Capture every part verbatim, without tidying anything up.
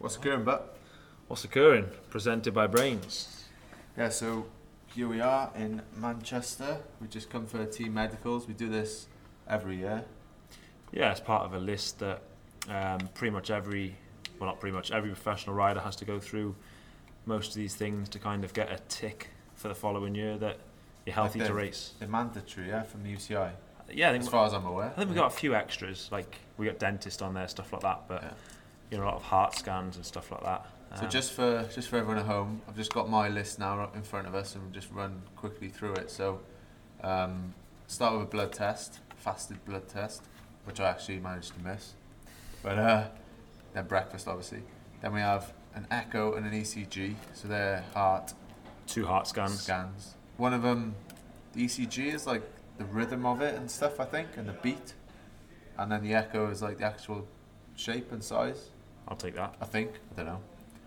What's occurring, but What's occurring? Presented by Brains. yeah, so here we are in Manchester. We just come for team medicals. We do this every year. Yeah, it's part of a list that um, pretty much every, well not pretty much, every professional rider has to go through most of these things to kind of get a tick for the following year that you're healthy Like to they're- race. They're mandatory, yeah, from the U C I. Yeah, I think, As far as I'm aware. I think we've got a few extras, like we got dentist on there, stuff like that, but Yeah. you know, a lot of heart scans and stuff like that. So Um, just for just for everyone at home, I've just got my list now up in front of us, and we'll just run quickly through it. So, um, start with a blood test, fasted blood test, which I actually managed to miss. But uh, then breakfast, obviously. Then we have an echo and an E C G, so they're heart two heart scans. scans. One of them, the E C G is like the rhythm of it and stuff, I think, and the beat, and then the echo is like the actual shape and size. I'll take that. I think. I don't know.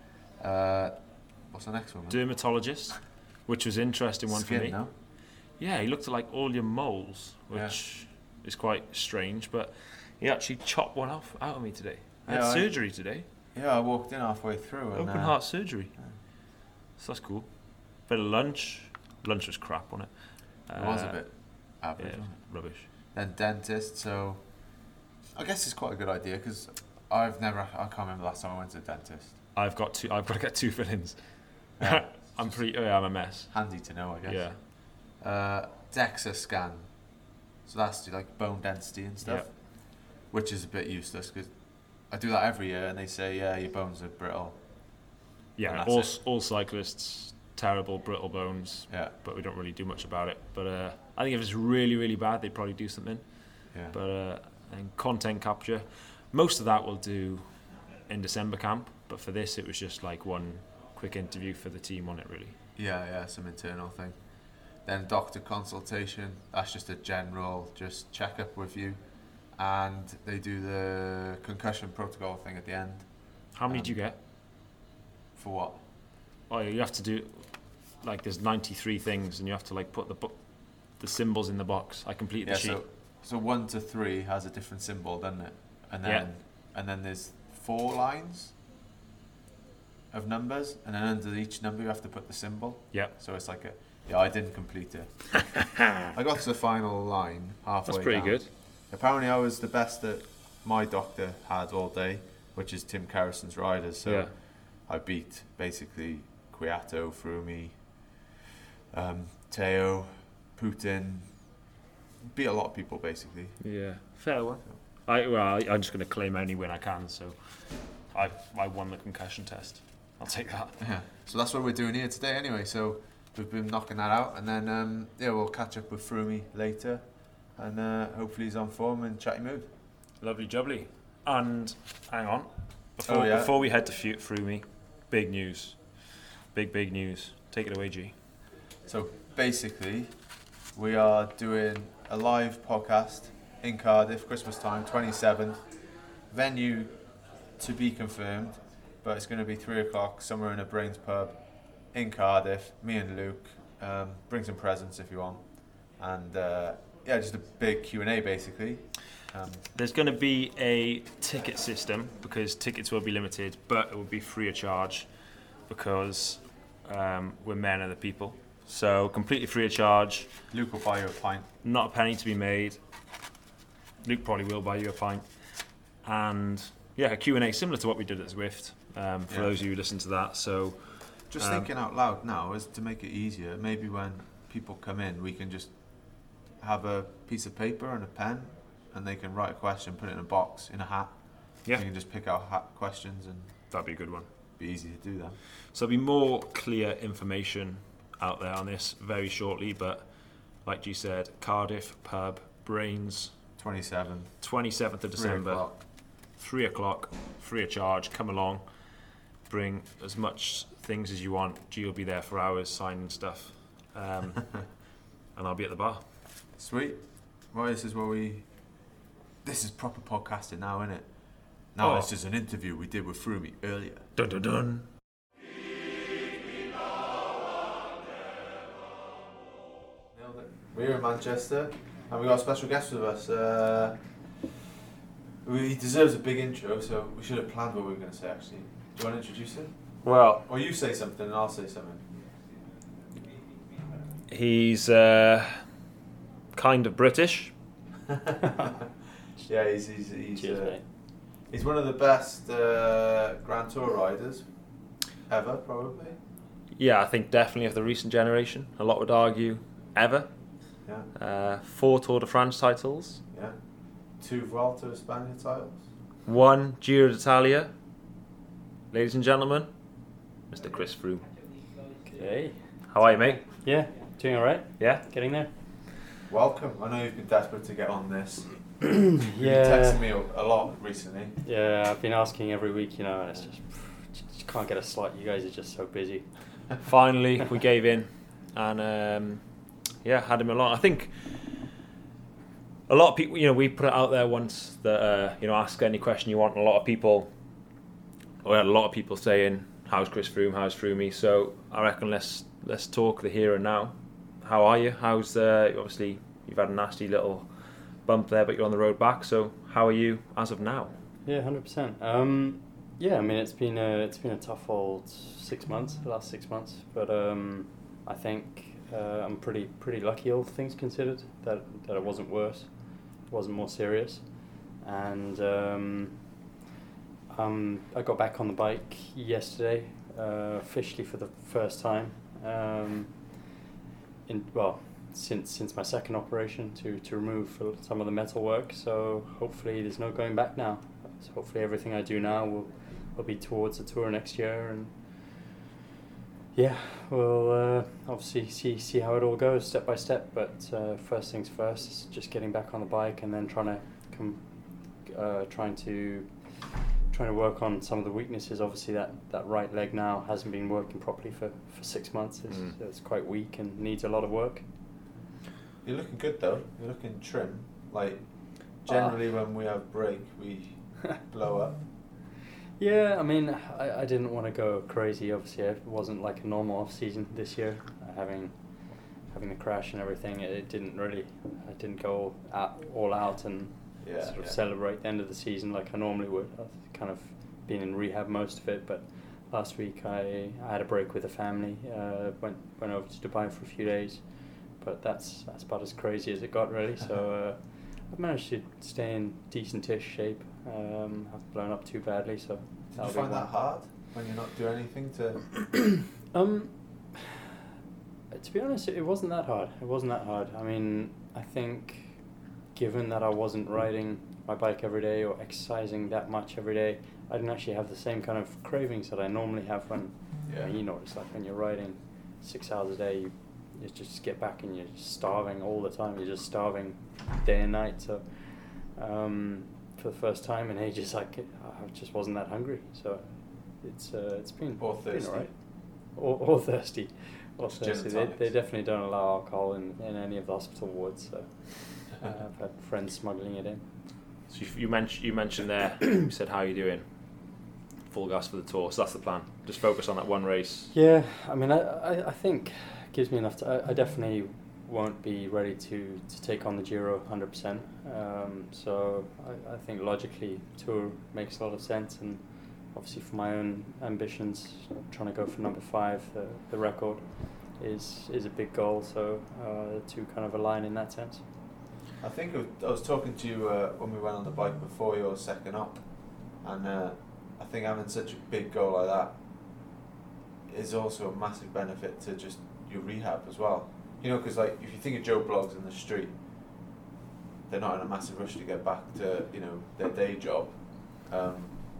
Uh, what's the next one? man? Dermatologist, which was interesting one Skin, for me. no? Yeah, he looked at like all your moles, which is quite strange, but he actually chopped one off out of me today. I had Yeah, I- surgery today, Yeah, I walked in halfway through. And, open uh, heart surgery. yeah. So that's cool. Bit of lunch. Lunch was crap, wasn't it? It was a Uh, bit average. Yeah, wasn't it? rubbish. Then dentist. So I guess it's quite a good idea because I've never. I can't remember the last time I went to a dentist. I've got two. I've got to get two fillings. Yeah. I'm pretty. Oh yeah, I'm a mess. Handy to know, I guess. Yeah. Uh, DEXA scan. So that's to like bone density and stuff, Yeah. which is a bit useless because I do that every year, and they say, yeah, your bones are brittle. And Yeah. that's All it. s- all cyclists terrible brittle bones, Yeah, but we don't really do much about it. But uh, I think if it's really really bad, they'd probably do something. yeah. But uh, and content capture, most of that we'll do in December camp. But for this, it was just like one quick interview for the team on it, really. Yeah, yeah, some internal thing. Then doctor consultation. That's just a general just check up with you, and they do the concussion protocol thing at the end. How many Um, do you get? For what? Oh, you have to do like there's ninety-three things, and you have to like put the bu- the symbols in the box. I completed Yeah, the sheet. so so one to three has a different symbol, doesn't it? And then Yeah. and then there's four lines of numbers, and then under each number you have to put the symbol. Yeah. So it's like a yeah. I didn't complete it. I got to the final line halfway. That's pretty down. good. Apparently, I was the best that my doctor had all day, which is Tim Carrison's riders. So Yeah. I beat basically Kwiato, Froome, um, Teo, Putin. Beat a lot of people basically. Yeah, fair one. I well, I, I'm just going to claim any win I can. So I I won the concussion test. I'll take that. Yeah. So that's what we're doing here today anyway. So we've been knocking that out, and then um, yeah, we'll catch up with Froome later, and uh, hopefully he's on form and chatty mood. Lovely jubbly. And hang on, before Oh, yeah. before we head to Fu- Froome, big news, big big news. Take it away, G. So basically, we are doing a live podcast in Cardiff, Christmas time, twenty-seventh. Venue to be confirmed, but it's going to be three o'clock somewhere in a Brains pub in Cardiff. Me and Luke, um, bring some presents if you want, and uh, yeah, just a big Q and A basically. Um, There's going to be a ticket system because tickets will be limited, but it will be free of charge because um, we're men of the people. So completely free of charge, Luke will buy you a pint. not a penny to be made. Luke probably will buy you a pint. And yeah, a Q and A similar to what we did at Zwift, um, for Yeah. those of you who listen to that. So Just Um, thinking out loud now is to make it easier. Maybe when people come in, we can just have a piece of paper and a pen, and they can write a question, put it in a box, in a hat. Yeah. You can just pick out hat questions and that'd be a good one. be easy to do that. So there'll be more clear information out there on this very shortly, but like you said, Cardiff pub, Brains, twenty-seven, twenty-seventh of three December, o'clock. three o'clock, free of charge. Come along, bring as much things as you want. G will be there for hours signing stuff, um, and I'll be at the bar. Sweet. Well, this is what we. This is proper podcasting now, isn't it? Now Oh. it's just an interview we did with Froome earlier. Dun dun dun. Nailed it. We're in Manchester, and we got a special guest with us. Uh, he deserves a big intro, so we should have planned what we were going to say actually. you want to introduce him? Well, or you say something and I'll say something. He's uh, kind of British. Yeah, he's he's he's, Cheers, uh, mate. he's one of the best uh, Grand Tour riders ever, probably. Yeah, I think definitely of the recent generation. A lot would argue ever. Yeah. Uh, four Tour de France titles. Yeah. Two Vuelta España titles. One Giro d'Italia. Ladies and gentlemen, Mister Chris Froome. Okay. How are you, mate? Yeah, doing all right. Yeah? Getting there. Welcome. I know you've been desperate to get on this. You've been Yeah. texting me a lot recently. Yeah, I've been asking every week, you know, and it's just, just can't get a slot. You guys are just so busy. Finally, we gave in and um, yeah, had him along. I think a lot of people, you know, we put it out there once that, uh, you know, ask any question you want. And a lot of people, we had a lot of people saying, how's Chris Froome, how's Froomey? So I reckon let's let's talk the here and now. How are you? How's, uh, obviously, you've had a nasty little bump there, but you're on the road back. So how are you as of now? Yeah, one hundred percent. Um, yeah, I mean, it's been a, it's been a tough old six months, the last six months. But um, I think uh, I'm pretty pretty lucky, all things considered, that, that it wasn't worse, it wasn't more serious. And um, um, I got back on the bike yesterday, uh, officially for the first time. Um, in well, since since my second operation to, to remove some of the metal work. So hopefully there's no going back now. So hopefully everything I do now will, will be towards the tour next year, and yeah, we'll uh, obviously see see how it all goes step by step. But uh, first things first is just getting back on the bike and then trying to come, uh, trying to trying to work on some of the weaknesses. Obviously that, that right leg now hasn't been working properly for, for six months. It's, Mm. it's quite weak and needs a lot of work. You're looking good though. You're looking trim. Like generally when we have break, we blow up. Yeah, I mean, I, I didn't want to go crazy. Obviously, it wasn't like a normal off season this year. Uh, having having the crash and everything, it, it didn't really. I didn't go out, all out and Yeah. sort of yeah. celebrate the end of the season like I normally would. I've kind of been in rehab most of it, but last week I, I had a break with the family. Uh, went went over to Dubai for a few days, but that's that's about as crazy as it got really. So uh, I've managed to stay in decent-ish shape. Um, haven't blown up too badly, so. Did you that'll be find one. that hard when you're not doing anything to? Um, to be honest, it wasn't that hard. It wasn't that hard. I mean, I think, given that I wasn't riding my bike every day or exercising that much every day, I didn't actually have the same kind of cravings that I normally have when, Yeah. you know, it's like when you're riding six hours a day, you, you just get back and you're starving all the time. You're just starving day and night. So, um, for the first time in ages, like I just wasn't that hungry. So, it's uh, it's been Or been thirsty. alright. Or, or thirsty. Or It's gin and thirsty. They, tonics. they definitely don't allow alcohol in, in any of the hospital wards. So, uh, I've had friends smuggling it in. So you, you mentioned you mentioned there. You said how you doing. Full gas for the tour. So that's the plan. Just focus on that one race. Yeah, I mean, I, I, I think it gives me enough to. I, I definitely won't be ready to, to take on the Giro one hundred percent. Um, so I, I think logically Tour makes a lot of sense, and obviously for my own ambitions, trying to go for number five, the, the record, is is a big goal. So uh, to kind of align in that sense. I think it was, I was talking to you uh, when we went on the bike before your second up, and uh, I think having such a big goal like that is also a massive benefit to just your rehab as well. You know, because like if you think of Joe Bloggs in the street, they're not in a massive rush to get back to, you know, their day job. Um,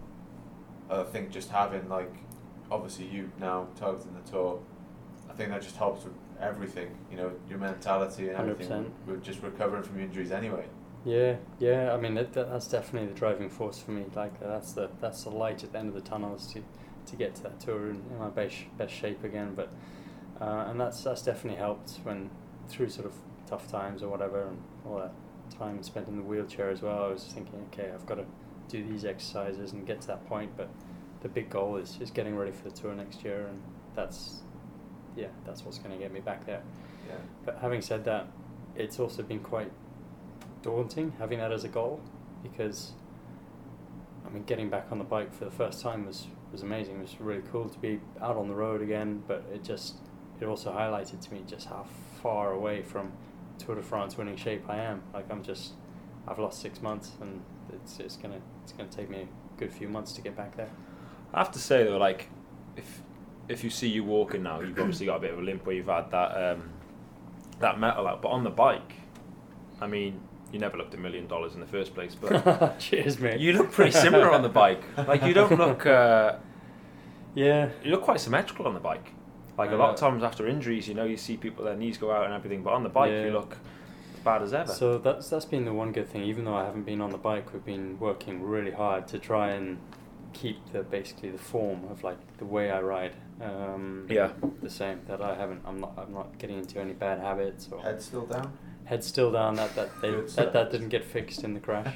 I think just having like, obviously you now targeting the tour, I think that just helps with everything. You know, your mentality and everything. one hundred percent. With just recovering from your injuries anyway. Yeah, yeah. I mean, that, that, that's definitely the driving force for me. Like that's the that's the light at the end of the tunnel, is to, to get to that tour in, in my best best shape again. But uh, and that's that's definitely helped when through sort of tough times or whatever, and all that time spent in the wheelchair as well. I was thinking, okay, I've got to do these exercises and get to that point. But the big goal is is getting ready for the tour next year, and that's yeah, that's what's going to get me back there. Yeah. But having said that, it's also been quite daunting having that as a goal, because I mean getting back on the bike for the first time was was amazing. It was really cool to be out on the road again, but it just it also highlighted to me just how far away from Tour de France winning shape I am. Like I'm just I've lost six months, and it's it's gonna it's gonna take me a good few months to get back there. I have to say though, like if if you see you walking now, you've obviously got a bit of a limp where you've had that um, that metal out, but on the bike, I mean, you never looked a million dollars in the first place, but cheers, mate. You look pretty similar on the bike. Like you don't look. Uh, yeah. You look quite symmetrical on the bike. Like a lot of times after injuries, you know, you see people their knees go out and everything, but on the bike yeah. you look as bad as ever. So that's that's been the one good thing. Even though I haven't been on the bike, we've been working really hard to try and keep the basically the form of like the way I ride. Um, yeah. The same. That I haven't. I'm not. I'm not getting into any bad habits. Or Head still down. Head still down. That that they, Good that stuff. that didn't get fixed in the crash.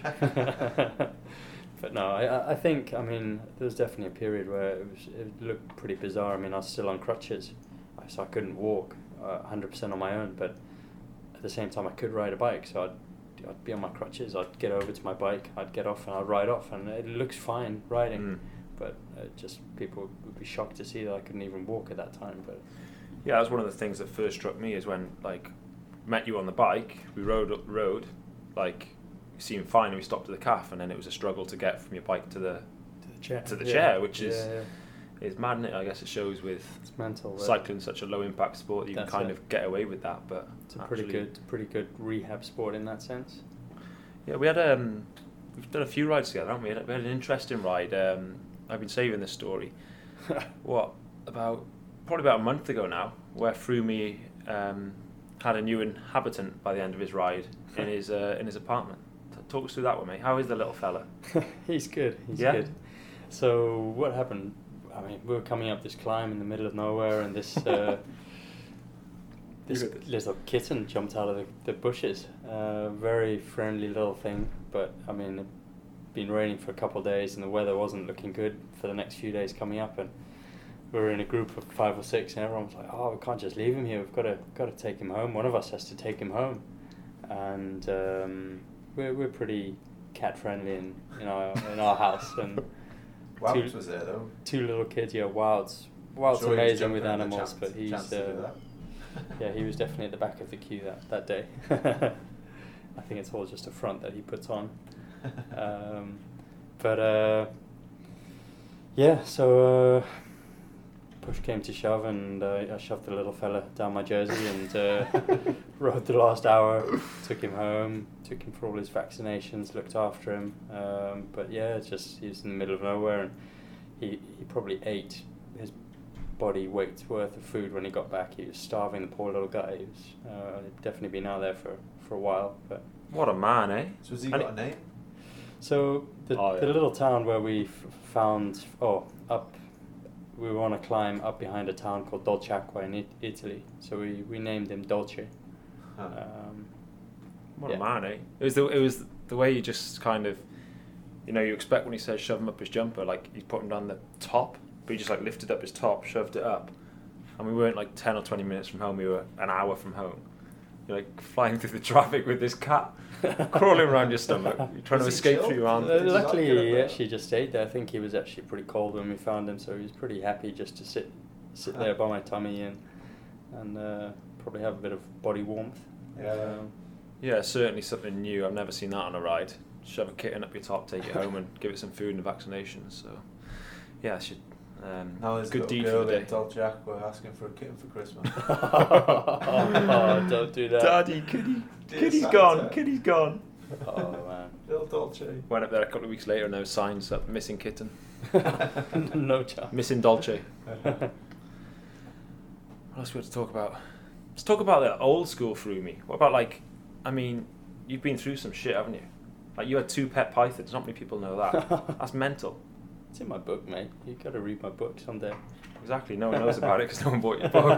But no, I I think I mean there was definitely a period where it was it looked pretty bizarre. I mean I was still on crutches, so I couldn't walk uh, one hundred percent on my own. But at the same time I could ride a bike, so I'd I'd be on my crutches. I'd get over to my bike. I'd get off and I'd ride off, and it looks fine riding. Mm. But uh, just people would be shocked to see that I couldn't even walk at that time. But yeah, that was one of the things that first struck me is when like met you on the bike. We rode up the road, like. You seemed fine, and we stopped at the calf, and then it was a struggle to get from your bike to the to the chair, to the yeah. chair, which yeah, is yeah. is mad, isn't it? I guess it shows with It's mental. cycling such a low impact sport that you can That's kind it. of get away with that. But It's a pretty actually- good, pretty good rehab sport in that sense. Yeah, we had um, we've done a few rides together, haven't we? We had, we had an interesting ride. Um, I've been saving this story. what about probably about a month ago now, where Froome um, had a new inhabitant by the end of his ride in his uh, in his apartment. Talk us through that one, mate. How is the little fella? He's good. He's Yeah? good. So what happened? I mean, we were coming up this climb in the middle of nowhere, and this uh, this You heard this. little kitten jumped out of the, the bushes. Uh, very friendly little thing, but I mean, it'd been raining for a couple of days, and the weather wasn't looking good for the next few days coming up, and we were in a group of five or six, and everyone was like, "Oh, we can't just leave him here. We've got to got to take him home. One of us has to take him home," and. Um, We're we're pretty cat friendly in, in our in our house, and Wout two, was there though. two little kids. Yeah, Wout's Wout's Sure, he was amazing jumping with at the animals, chance- but he's chance to do uh, that. yeah he was definitely at the back of the queue that that day. I think it's all just a front that he puts on, um, but uh, yeah. So uh, push came to shove, and uh, I shoved the little fella down my jersey and uh, rode the last hour. Took him home, took him for all his vaccinations, looked after him. Um, but yeah, it's just he was in the middle of nowhere, and he he probably ate his body weight's worth of food when he got back. He was starving, the poor little guy. He was uh, he'd definitely been out there for, for a while. But What a man, eh? So has he And got a name? so the Oh, the yeah. little town where we f- found oh up. We were on a climb up behind a town called Dolceacqua in it- Italy, so we, we named him Dolce. Huh. Um, What Yeah. a man, eh? It was the it was the way you just kind of, you know, you expect when he says shove him up his jumper, like he's put him down the top, but he just like lifted up his top, shoved it up, and we weren't like ten or twenty minutes from home. We were an hour from home. You're like flying through the traffic with this cat crawling around your stomach. You're trying to Was he escape chill? through your arm. Uh, Did you luckily, like it he up actually just stayed there. I think he was actually pretty cold when we found him, so he was pretty happy just to sit sit Ah. there by my tummy and and uh, probably have a bit of body warmth. Yeah. Um, Yeah, certainly something new. I've never seen that on a ride. Shove a kitten up your top, take it home, and give it some food and vaccinations. So, yeah, I should. Um, Now there's good a deed little for girl the in day. Dolceacqua asking for a kitten for Christmas. oh, don't do that. Daddy, kitty, Dear kitty's Santa. gone, kitty's gone. Oh man. Little Dolce. Went up there a couple of weeks later and there was signs up, missing kitten, No chance. missing Dolce. What else we have to talk about? Let's talk about the old school Froome. What about like, I mean, you've been through some shit, haven't you? Like you had two pet pythons. Not many people know that. That's mental. It's in my book, mate. You got to read my book someday. Exactly. No one knows about it because no one bought your book.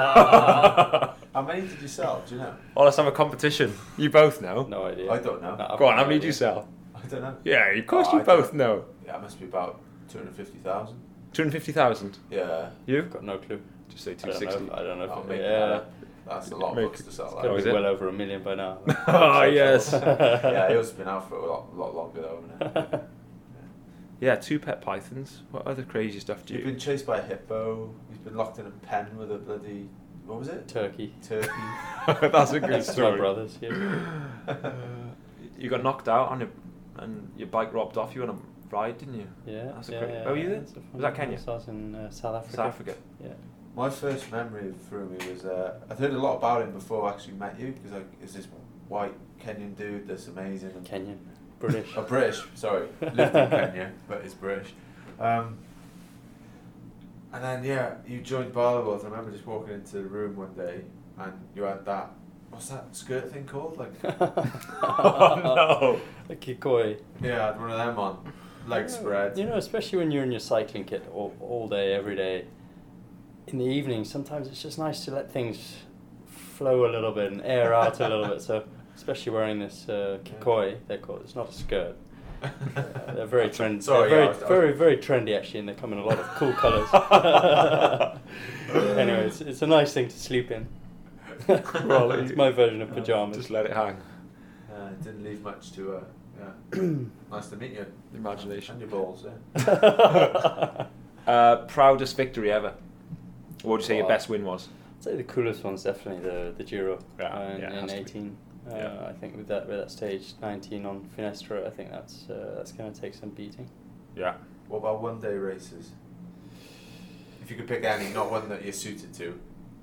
How many did you sell? Do you know? Oh, let's have a competition. You both know. No idea. I don't know. No, I've Go on, got how no many did you idea. sell? I don't know. Yeah, of course Oh, you I both don't- know. Yeah, it must be about two hundred fifty thousand. two hundred fifty thousand. Yeah. You? I've got no clue. Just say I two don't sixty. know. If, I don't know. If Oh, it, maybe yeah. that. That's a lot of Make- books to sell. It's That. got to Oh, is be it? well over a million by now. Oh, yes. Yeah, it was been out for a lot, lot longer though, hasn't it? Yeah, two pet pythons. What other crazy stuff do you? You've been chased by a hippo. He's been locked in a pen with a bloody, what was it? Turkey. Turkey. That's a good It's story. my brothers, yeah. Uh, you got knocked out on your, and your bike robbed off you on a ride, didn't you? Yeah. That's a yeah, great- yeah, oh, you yeah, did? it's a fun Was that one. Kenya? I was in uh, South Africa. South Africa. Yeah. My first memory through me was, uh, I'd heard a lot about him before I actually met you, because like, it's this white Kenyan dude that's amazing. And Kenyan. British. oh, British, sorry. Lived in Kenya, but he's British. Um, and then, yeah, you joined Barloworld. I remember just walking into the room one day, and you had that, what's that skirt thing called? Like, Oh no! A kikoi. yeah, I had one of them on, leg spread. You know, especially when you're in your cycling kit all, all day, every day. In the evening, sometimes it's just nice to let things flow a little bit and air out a little bit. So, especially wearing this uh, kikoi, they're called. It's not a skirt. Uh, they're very trendy. Sorry, they're very, yeah, I was- I was- very, very trendy actually, and they come in a lot of cool colours. Anyway, it's, it's a nice thing to sleep in. Well, It's my version of pajamas. Just let it hang. Uh, it didn't leave much to, uh, yeah. Nice to meet you. Imagination. And your balls, yeah. Uh, proudest victory ever. What would you say your Wow. best win was? I'd say the coolest one's definitely the the Giro Yeah, uh, in, yeah, it in has to be. eighteen. Uh, Yeah. I think with that with that stage nineteen on Finestra, I think that's uh, that's going to take some beating. Yeah. What about one day races? If you could pick any, not one that you're suited to.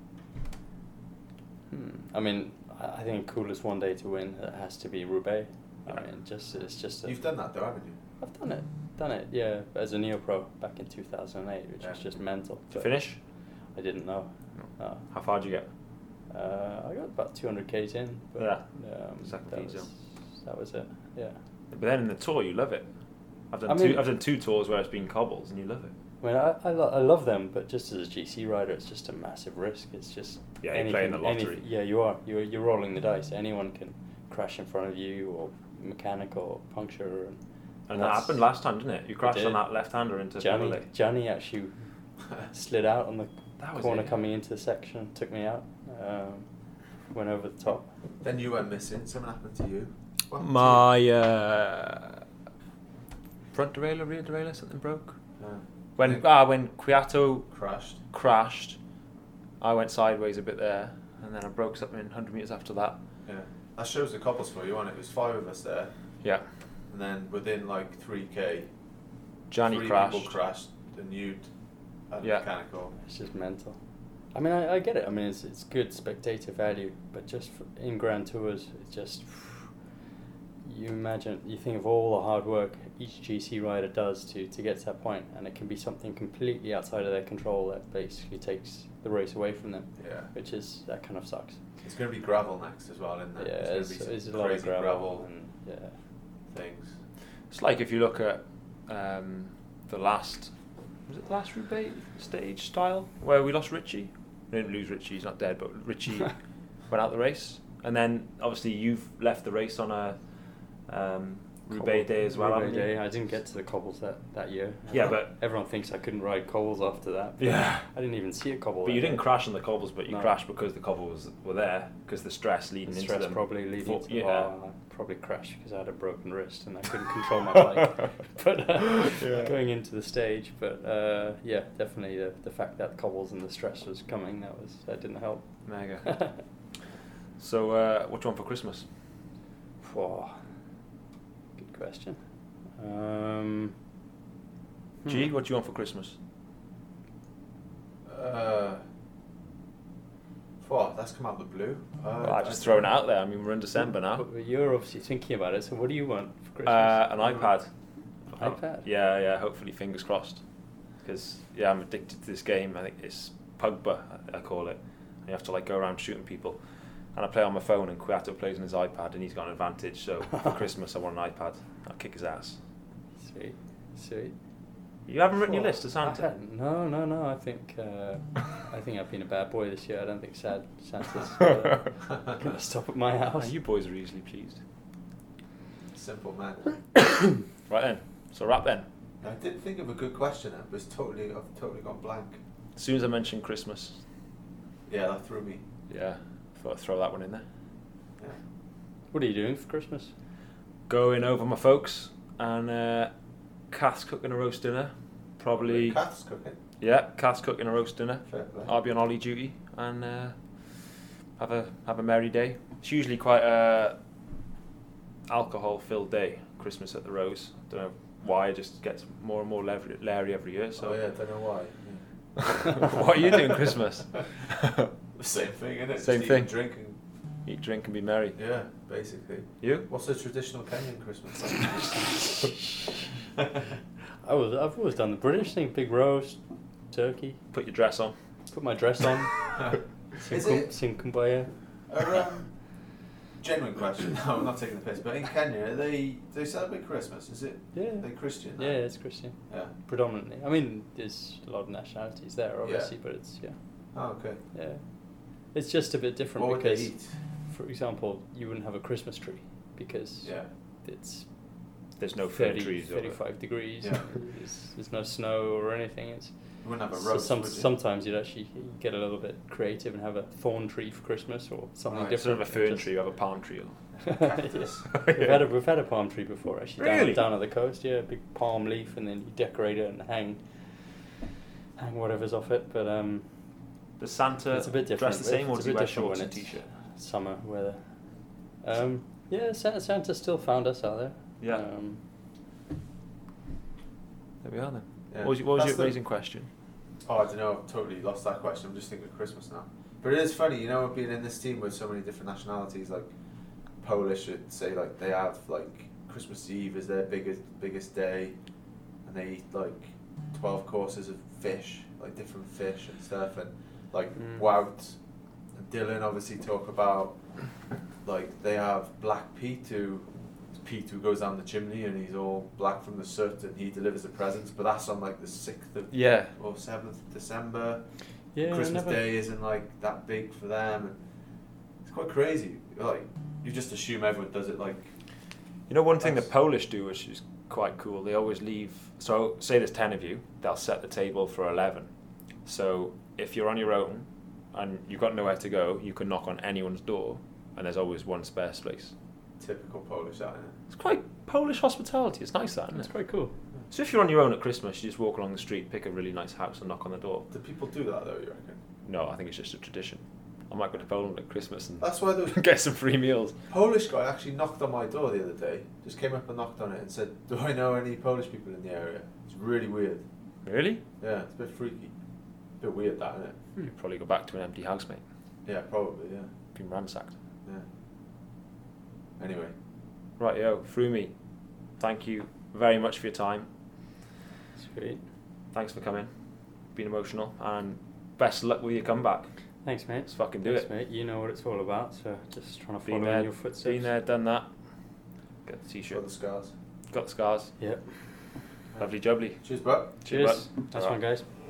Hmm. I mean, I I think coolest one day to win uh, has to be Roubaix. Yeah. I mean, just it's just a, You've done that though, haven't you? I've done it, done it, yeah, as a neo-pro back in two thousand eight, which was Yeah. just mental. To but finish? I didn't know. No. How far did you get? Uh, I got about two hundred k's in. But, Yeah. Um, Second that P was, zone. that was it. Yeah. But then in the tour, you love it. I've done I mean- two. I've done two tours where it's been cobbles, and you love it. I mean, I I, lo- I love them, but just as a G C rider, it's just a massive risk. It's just Yeah, you're playing the lottery. anything- yeah, you are. You're you're rolling the dice. Anyone can crash in front of you, or mechanic, or puncture. And, And that that's- happened last time, didn't it? You crashed did. on that left-hander into Johnny Pimlico. Johnny actually slid out on the That was corner it. coming into the section, took me out, um, went over the top. Then you went missing. Something happened to you. What happened My uh, front derailleur, rear derailleur, something broke. to you? Yeah. When ah when Kwiato Crashed. crashed, I went sideways a bit there, and then I broke something one hundred meters after that. Yeah. That shows the cobbles for you, on it. It was five of us there, Yeah, and then within like three k, Johnny three crashed. people crashed, and you'd had Yeah. mechanical. It's just mental. I mean, I, I get it. I mean, it's it's good spectator value, but just for, in Grand Tours, it's just you imagine, you think of all the hard work each G C rider does to, to get to that point, and it can be something completely outside of their control that basically takes the race away from them, Yeah. which is, that kind of sucks. It's going to be gravel next as well, isn't it? Yeah, It's it's, gonna be it's a some lot of crazy gravel, gravel and yeah. things. It's like if you look at um, the last, was it the last Roubaix stage style where we lost Richie? We didn't lose Richie, he's not dead, but Richie went out the race, and then obviously you've left the race on a um, Roubaix day as well, Roubaix haven't you? day. I didn't get to the cobbles that, that year. Yeah, but- everyone thinks I couldn't ride cobbles after that. but Yeah. I didn't even see a cobble. But that you didn't day. crash on the cobbles, but you No. crashed because the cobbles were there, because the stress leading The into stress them. probably leading Fo- to yeah. oh, I probably crashed because I had a broken wrist and I couldn't control my bike. But uh, Yeah. going into the stage, but uh, yeah, definitely the, the fact that cobbles and the stress was coming, that was that didn't help. Mega. So, uh, what do you want for Christmas? Whoa. Good question. Um, G, hmm. what do you want for Christmas? Uh, what? That's come out of the blue. Uh, Well, I just throwing it out there. I mean, we're in December now. But you're obviously thinking about it. So what do you want for Christmas? Uh, an iPad. iPad? Yeah, yeah. Hopefully, fingers crossed. Because yeah, I'm addicted to this game. I think it's Pugba, I I call it. And you have to like go around shooting people. And I play on my phone, and Kwiato plays on his iPad, and he's got an advantage. So for Christmas, I want an iPad. I'll kick his ass. Sweet, sweet. You haven't written your Well, list to Santa? I had- no, no, no. I think uh, I think I've been a bad boy this year. I don't think sad Santa's uh, gonna stop at my Ah, house. you boys are easily pleased. Simple man. Right then. So wrap then. I did think of a good question, but it's totally, I've totally gone blank. As soon as I mentioned Christmas, Yeah, that threw me. yeah, thought I'd throw that one in there. Yeah. What are you doing for Christmas? Going over my folks and uh, Kath's cooking a roast dinner. Probably. Kath's cooking. Yeah, Kath's cooking a roast dinner. Fair play. I'll be on Ollie duty and uh, have a have a merry day. It's usually quite a alcohol-filled day. Christmas at the Rose. Don't know why. It just gets more and more lev- Larry every year. So. Oh yeah, don't know why. What are you doing Christmas? The same thing, isn't it? Same Just thing. Eat, drink, and Eat, drink, and be merry. yeah, basically. You? What's the traditional Kenyan Christmas like? I was, I've always done the British thing: big roast, turkey, Put your dress on. put my dress on, sing, Is kum, it- sing kumbaya. Are, um, genuine question. No, I'm not taking the piss. But in Kenya, they they celebrate Christmas. Is it? Yeah, They Christian? yeah, it's Christian Yeah. predominantly. I mean, there's a lot of nationalities there, obviously, but it's yeah, Oh, okay. yeah. It's just a bit different What would because, they eat? for example, you wouldn't have a Christmas tree because Yeah. it's There's no fruit thirty, trees. Over. thirty-five degrees. Yeah. There's, there's no snow or anything. It's You wouldn't have a so roast. some, would you? sometimes you'd actually get a little bit creative and have a thorn tree for Christmas or something Right. different. Instead of a fern Just- tree, you have a palm tree. Yes. We've had a we've had a palm tree before actually Really? down, down at the coast. Yeah, a big palm leaf, and then you decorate it and hang hang whatever's off it. But um, Does Santa it's a bit different. dress the same, or It's does a he bit wear different shorts when and it's t-shirt? summer weather. Um, yeah, Santa, Santa still found us out there. Yeah. Um, There we are then. Yeah. What was, your- what was That's your the- amazing question? Oh, I don't know. I've totally lost that question. I'm just thinking of Christmas now. But it is funny, you know, being in this team with so many different nationalities. Like Polish would say, like they have like Christmas Eve is their biggest biggest day, and they eat like twelve courses of fish, like different fish and stuff, and like Mm. Wout and Dylan obviously talk about like they have Black Pete who. Pete who goes down the chimney and he's all black from the soot and he delivers the presents, but that's on like the sixth of Yeah. or seventh of December. yeah, I Christmas never- Day isn't like that big for them. And it's quite crazy. Like you just assume everyone does it like. You know, one thing the That's- Polish do, which is quite cool, they always leave. So, say there's ten of you, they'll set the table for eleven. So, if you're on your own and you've got nowhere to go, you can knock on anyone's door, and there's always one spare space. Typical Polish, that isn't it? It's quite Polish hospitality. It's nice, that, isn't It's it? quite cool. So, if you're on your own at Christmas, you just walk along the street, pick a really nice house, and knock on the door. Do people do that though? You reckon? No, I think it's just a tradition. I might go to Poland at Christmas and That's why the get some free meals. Polish guy actually knocked on my door the other day. Just came up and knocked on it and said, "Do I know any Polish people in the area?" It's really weird. Really? Yeah, it's a bit freaky. A bit weird, that, isn't it? You probably go back to an empty house, mate. Yeah, probably. Yeah. Been ransacked. Yeah. Anyway. Right, yo, through me. Thank you very much for your time. Sweet. Thanks for coming. Been emotional, and best of luck with your comeback. Thanks, mate. Let's fucking do Thanks, it. mate. You know what it's all about, so just trying to Been follow there, in your footsteps. been there, done that. Got the Got t-shirt. the scars. Got the scars. Yep. Lovely jubbly. Cheers, bro. Cheers. bud. Nice Ta-ra. one, guys.